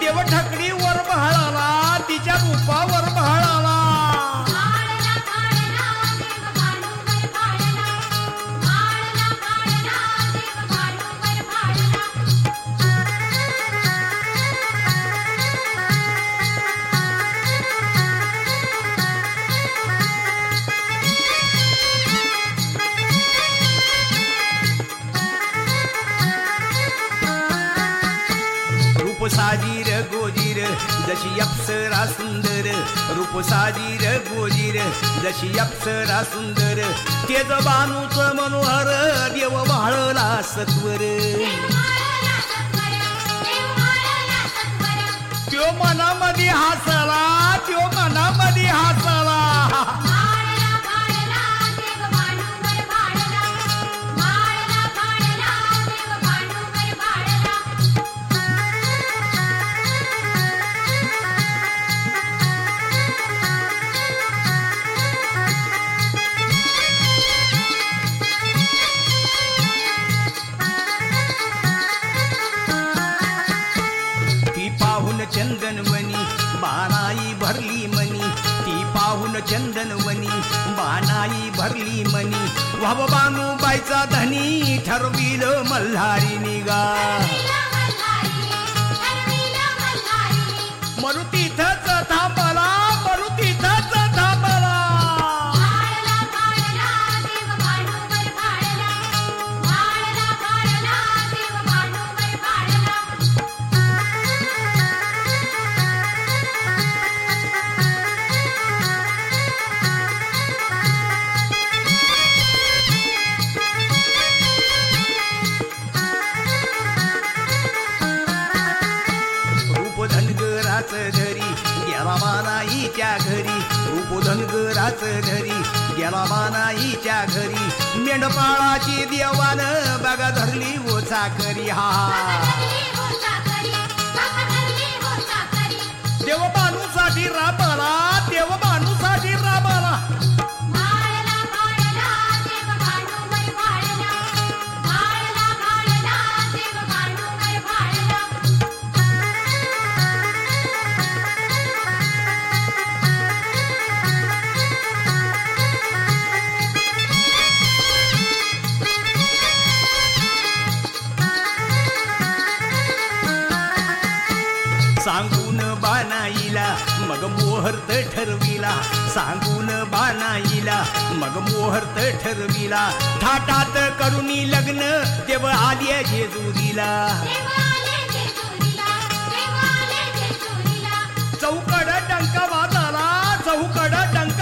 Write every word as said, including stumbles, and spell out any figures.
देव ठकडीवर बहाळाला तिच्या रूपावर बहाळाला साजीर गोजीर जशी अप्सरा सुंदर रूप साजीर गोजीर जशी अप्सरा सुंदर तेज बानूच मनोहर देव वाळला सत्वर त्यो मनामध्ये हसला त्यो मनामध्ये हसला चंदनवनी बाणाई भरली मनी ती पाहून चंदनवनी बाणाई भरली मनी वाव बानूबाईचा धनी ठरविल मल्हारी निगा मरु तिथंच थांबला मरु तिथंच थांबला धरी गेला बानाईच्या घरी रूप धनगराच धरी गेला बानाईच्या घरी मेंढपाळाची देवान बघा धरली वो चाकरी हा देव बानूसाठी राबाला देव बानूसाठी राबाला सांगून बानाईला मग मोहर्त ठरविला सांगून बानाईला मग मोहर्त ठरविला थाटात करुणी लग्न देव आले जेजुरीला चौकड डंका वाजला चौकड डंका